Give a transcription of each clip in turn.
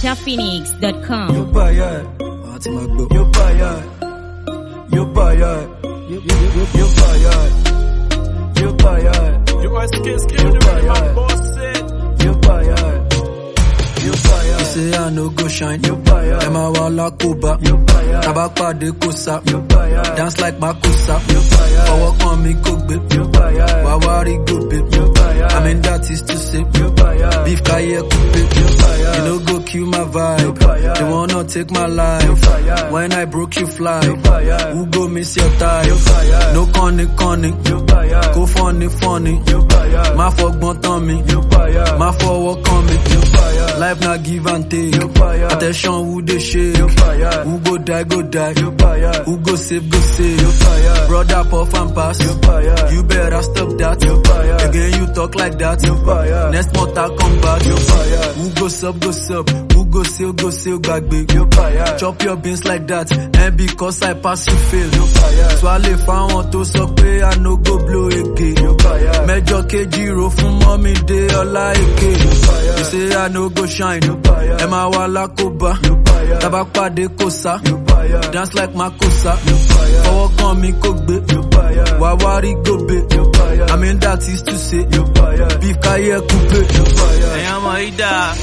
NinjaPhoenix.com. You buy it. You buy it. You buy it. You buy it. You buy it. You are scared my boss said. You buy it. You buy it. You say I no go shine. You buy it. Emma wala kuba. You buy it. Tabakpa de kosa. You buy it. Dance like Makusa. You buy it. Forward on me cook bit. You buy it. Wawari good bit. You buy it. I mean that is to say. You buy it. Beef kaye cook bit. You buy it. You no go kill my vibe. You buy it. They wanna take my life. You buy it. When I broke you fly. You buy it. Who go miss your time? You buy it. No conning. You buy it. Go funny. You buy it. My fuck bunt on me. You buy it. My forward on me. You buy it. Life na give and take. You buy it. Attention who they shake. You buy it. Who go die. You buy it. Who go save. You buy it. Brother puff and pass. You buy it. You better stop that. You buy it. Again you talk like that. You buy it. Next mortar come back. You buy it. Who go sub. Who go sail back big. You buy it. Chop your beans like that. And because I pass you fail. You buy it. Swallow found to suck pay. I no go blow again. You buy it. Major K0 from mommy day all like it. You say I no go shine. You buy it. Emma wala kuba. You buy it. Tabakpa de kosa. You buy it. Dance like Makusa. You buy it. Forward on me cook bit. You buy it. Wawari go bit. You buy it. I mean that is to say. You buy it. Beef kaye coupe. You buy it. Hey, I'm Aida.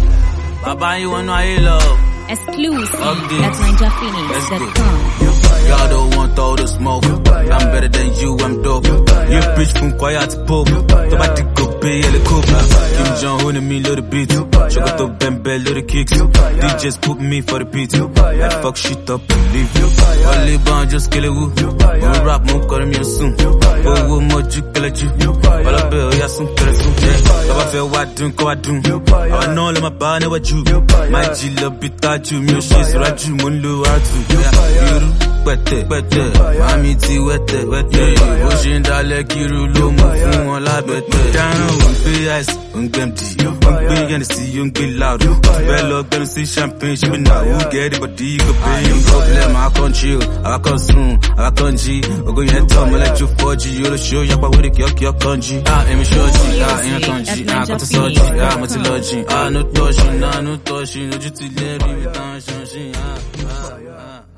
Baba, you wanna I love. Exclusive at NinjaPhoenix.com. Y'all don't want all the smoke. I'm better than you, I'm dope. You bitch from quiet to pop. Somebody go pay a coupe. Kim Jong-un and me little beat. Chocolate Bembe little kicks. DJs put me for the beat. I fuck shit up and leave. Only band just kill it. We rap more call me soon. Oh, more you kill it. All up here, yeah, some kill it soon. I feel what doing, go I do. I know let my band what you. My G love bit that you. Me she's right you, Mundu Atu. Pẹ̀tẹ̀, mami ti wẹ́tẹ̀, bó ṣe ń dalẹ̀ kiri ló mú fún wọn lábẹ́tẹ̀. Dáná ò ń gbé ice, ò ń gbẹ̀mdì, ò ń gbé Hennessy, ò ń gbé loud. Fẹ́ lọ gbẹ́nu sí champagne, ṣe bí náà who get it, but you go pay. No problem, I can chill, I can soon, I can G. Ogo yẹn tán, mo lẹ́jọ́ 4G, yóò lọ ṣó yapa wéde kíọ́kíọ́ kan jí. Èmi ṣọ́ọ̀jì, èèyàn kan jí, kò tó sọ́ọ̀jì, mo ti lọ jìn. No touching, ojú ti lẹ́rìí, mi tán ṣọ́ọ̀ṣì.